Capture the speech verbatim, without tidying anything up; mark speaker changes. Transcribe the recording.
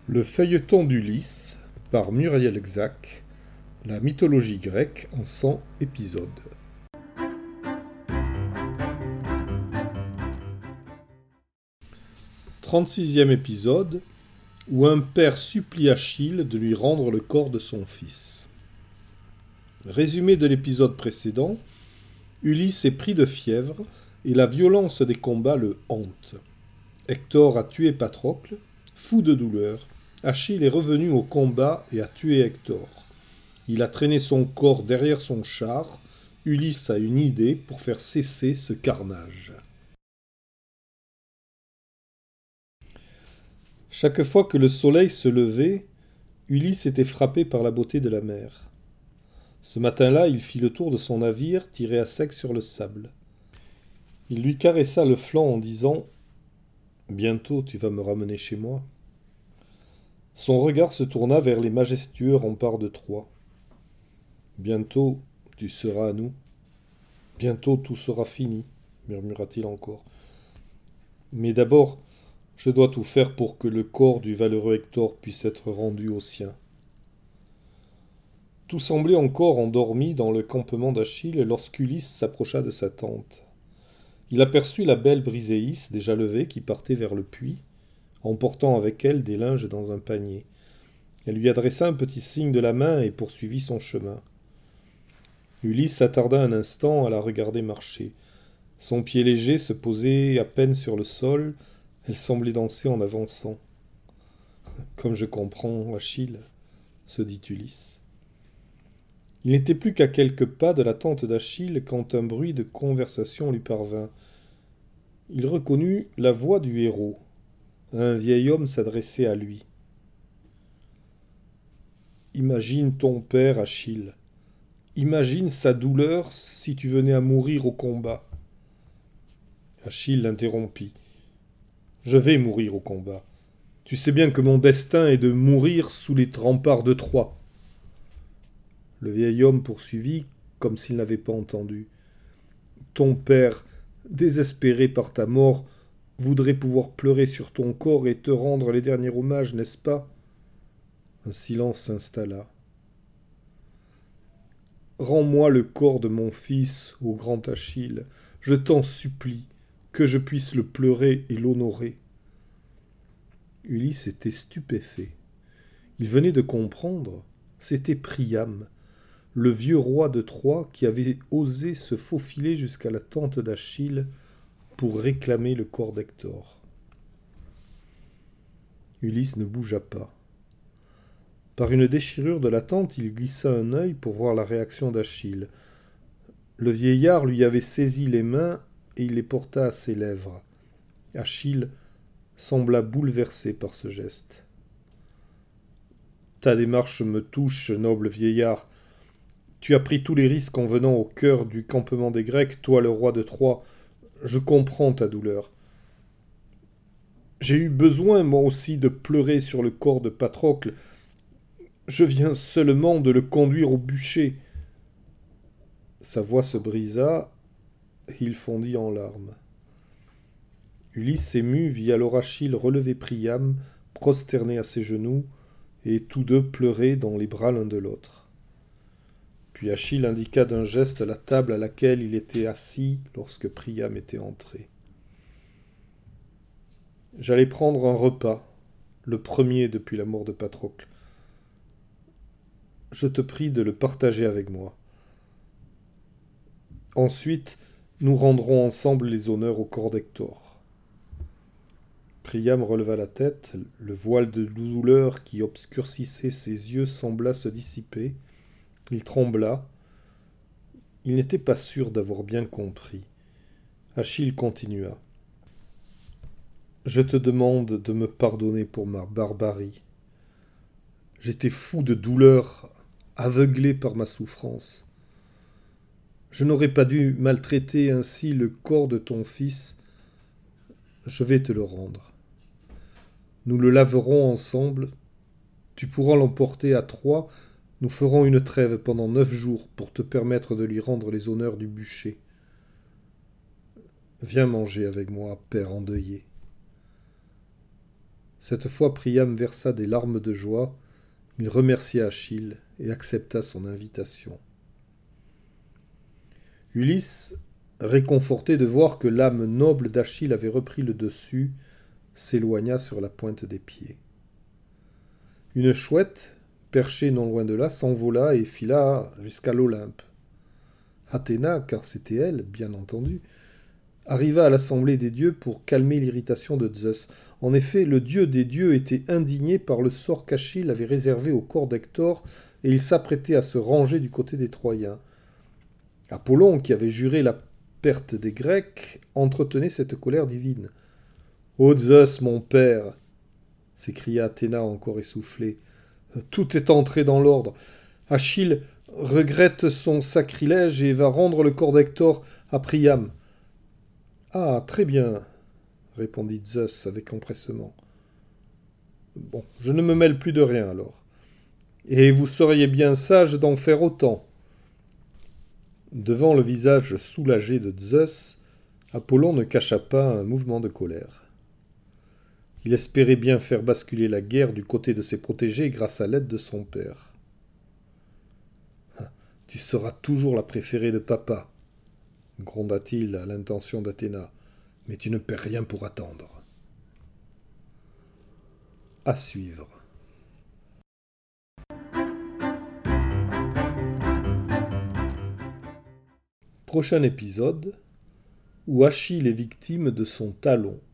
Speaker 1: Le feuilleton d'Ulysse par Muriel Xac, la mythologie grecque en cent épisodes. trente-sixième épisode, où un père supplie Achille de lui rendre le corps de son fils. Résumé de l'épisode précédent, Ulysse est pris de fièvre et la violence des combats le hante. Hector a tué Patrocle, fou de douleur. Achille est revenu au combat et a tué Hector. Il a traîné son corps derrière son char. Ulysse a une idée pour faire cesser ce carnage. Chaque fois que le soleil se levait, Ulysse était frappé par la beauté de la mer. Ce matin-là, il fit le tour de son navire tiré à sec sur le sable. Il lui caressa le flanc en disant « Bientôt tu vas me ramener chez moi ». Son regard se tourna vers les majestueux remparts de Troie. « Bientôt tu seras à nous. Bientôt tout sera fini, » murmura-t-il encore. « Mais d'abord, je dois tout faire pour que le corps du valeureux Hector puisse être rendu aux siens. » Tout semblait encore endormi dans le campement d'Achille lorsqu'Ulysse s'approcha de sa tente. Il aperçut la belle Briséis, déjà levée, qui partait vers le puits, emportant avec elle des linges dans un panier. Elle lui adressa un petit signe de la main et poursuivit son chemin. Ulysse s'attarda un instant à la regarder marcher. Son pied léger se posait à peine sur le sol, elle semblait danser en avançant. « Comme je comprends, Achille, » se dit Ulysse. Il n'était plus qu'à quelques pas de la tente d'Achille quand un bruit de conversation lui parvint. Il reconnut la voix du héros. Un vieil homme s'adressait à lui. « Imagine ton père, Achille. Imagine sa douleur si tu venais à mourir au combat. » Achille l'interrompit. « Je vais mourir au combat. Tu sais bien que mon destin est de mourir sous les remparts de Troie. » Le vieil homme poursuivit, comme s'il n'avait pas entendu. « Ton père, désespéré par ta mort, voudrait pouvoir pleurer sur ton corps et te rendre les derniers hommages, n'est-ce pas ?» Un silence s'installa. « Rends-moi le corps de mon fils, ô grand Achille, je t'en supplie, que je puisse le pleurer et l'honorer. » Ulysse était stupéfait. Il venait de comprendre, c'était Priam, le vieux roi de Troie qui avait osé se faufiler jusqu'à la tente d'Achille pour réclamer le corps d'Hector. Ulysse ne bougea pas. Par une déchirure de la tente, il glissa un œil pour voir la réaction d'Achille. Le vieillard lui avait saisi les mains et il les porta à ses lèvres. Achille sembla bouleversé par ce geste. « Ta démarche me touche, noble vieillard. Tu as pris tous les risques en venant au cœur du campement des Grecs, toi le roi de Troie. Je comprends ta douleur. J'ai eu besoin, moi aussi, de pleurer sur le corps de Patrocle. Je viens seulement de le conduire au bûcher. » Sa voix se brisa, et il fondit en larmes. Ulysse, ému, vit alors Achille relever Priam, prosterné à ses genoux, et tous deux pleurer dans les bras l'un de l'autre. Puis Achille indiqua d'un geste la table à laquelle il était assis lorsque Priam était entré. « J'allais prendre un repas, le premier depuis la mort de Patrocle. Je te prie de le partager avec moi. Ensuite, nous rendrons ensemble les honneurs au corps d'Hector. » Priam releva la tête, le voile de douleur qui obscurcissait ses yeux sembla se dissiper. Il trembla. Il n'était pas sûr d'avoir bien compris. Achille continua. « Je te demande de me pardonner pour ma barbarie. J'étais fou de douleur, aveuglé par ma souffrance. Je n'aurais pas dû maltraiter ainsi le corps de ton fils. Je vais te le rendre. Nous le laverons ensemble. Tu pourras l'emporter à Troie. Nous ferons une trêve pendant neuf jours pour te permettre de lui rendre les honneurs du bûcher. Viens manger avec moi, père endeuillé. » Cette fois, Priam versa des larmes de joie. Il remercia Achille et accepta son invitation. Ulysse, réconforté de voir que l'âme noble d'Achille avait repris le dessus, s'éloigna sur la pointe des pieds. Une chouette, perchée non loin de là, s'envola et fila jusqu'à l'Olympe. Athéna, car c'était elle, bien entendu, arriva à l'assemblée des dieux pour calmer l'irritation de Zeus. En effet, le dieu des dieux était indigné par le sort qu'Achille avait réservé au corps d'Hector, et il s'apprêtait à se ranger du côté des Troyens. Apollon, qui avait juré la perte des Grecs, entretenait cette colère divine. « Ô Zeus, mon père !» s'écria Athéna encore essoufflée. « Tout est entré dans l'ordre. Achille regrette son sacrilège et va rendre le corps d'Hector à Priam. »« Ah, très bien, » répondit Zeus avec empressement. « Bon, je ne me mêle plus de rien alors. Et vous seriez bien sage d'en faire autant. » Devant le visage soulagé de Zeus, Apollon ne cacha pas un mouvement de colère. Il espérait bien faire basculer la guerre du côté de ses protégés grâce à l'aide de son père. « Tu seras toujours la préférée de papa, » gronda-t-il à l'intention d'Athéna, « mais tu ne perds rien pour attendre. » À suivre. Prochain épisode, où Achille est victime de son talon.